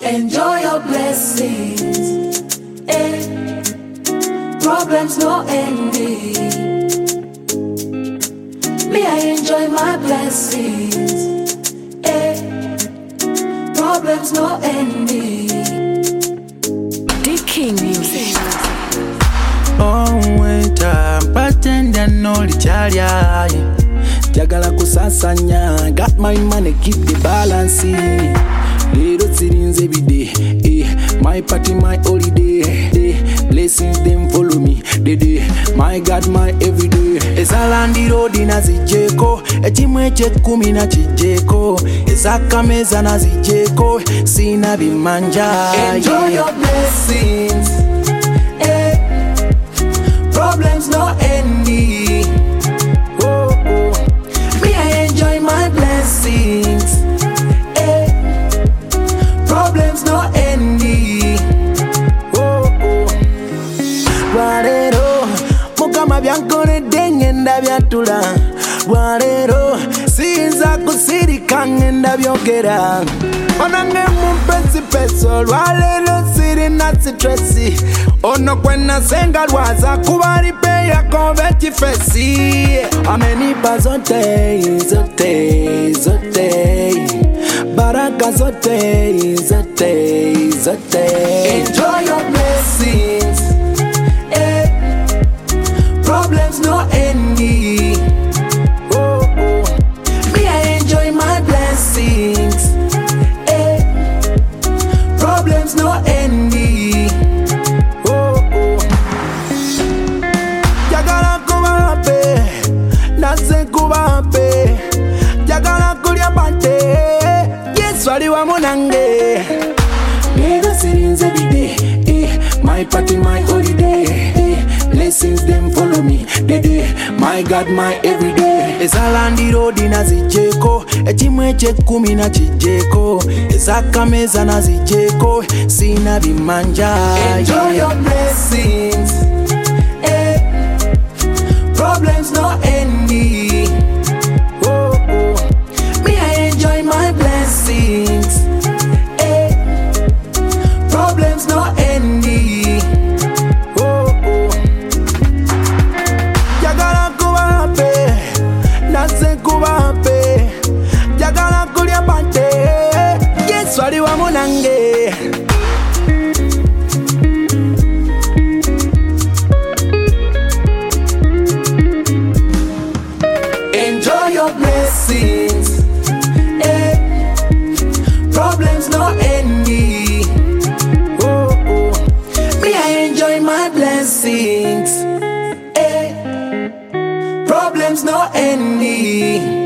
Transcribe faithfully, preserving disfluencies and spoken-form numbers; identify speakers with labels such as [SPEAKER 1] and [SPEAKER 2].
[SPEAKER 1] Enjoy your blessings. Eh. Problems no ending. Me, I enjoy my blessings. Eh. Problems no ending.
[SPEAKER 2] The King Music.
[SPEAKER 3] Oh, wait, pretend I know the child. Jagala kusasanya, got my money, keep the balance. Little sittings every day, eh. My party, my holiday, eh. Blessings them follow me, day day. My God, my everyday. Ezalandi road na zijeko, echimweche kumi na chijeko. Ezakameza na zijeko, sina bimanja.
[SPEAKER 1] Enjoy your blessings, eh. Problems no ending.
[SPEAKER 3] Oh, oh.
[SPEAKER 1] Me, I enjoy my blessings. Problems no ending.
[SPEAKER 3] Oh, oh. Bwarero mukama byankole denge ndabyatula. Bwarero sinza kusirika ngenda byogera. Onange mumpesi peso lwalero sirina sitresi. Ono kwena senga lwaza kubali pe yakove chifesi. Amenipa zote zote zote. Baraka zote, zote, zote.
[SPEAKER 1] Enjoy your blessings, eh. Problems no ending.
[SPEAKER 3] Oh, oh.
[SPEAKER 1] Me, I enjoy my blessings, eh. Problems no ending.
[SPEAKER 3] Oh, oh. Jagala kuba happy, nase kuba happy. Jagala kulia bante. Swali wa monange. Little sittings every day, eh. My party, my holiday, eh. Blessings them follow me, day day. My God, my everyday. Ezalandi road na zijeko, echimweche kumi na chijeko. Ezakameza na zijeko, sina bimanja.
[SPEAKER 1] Enjoy your blessings, eh. Problems no ending.
[SPEAKER 3] Oh, oh.
[SPEAKER 1] Me, I enjoy my blessings, eh. Problems no ending.
[SPEAKER 3] Oh, oh. Jagala kuba happy, nase kuba happy. Jagala kulia bante, yes wali wa monange.
[SPEAKER 1] Enjoy your blessings, eh. Problems no ending.
[SPEAKER 3] Oh, oh.
[SPEAKER 1] Me, I enjoy my blessings, eh. Problems no ending.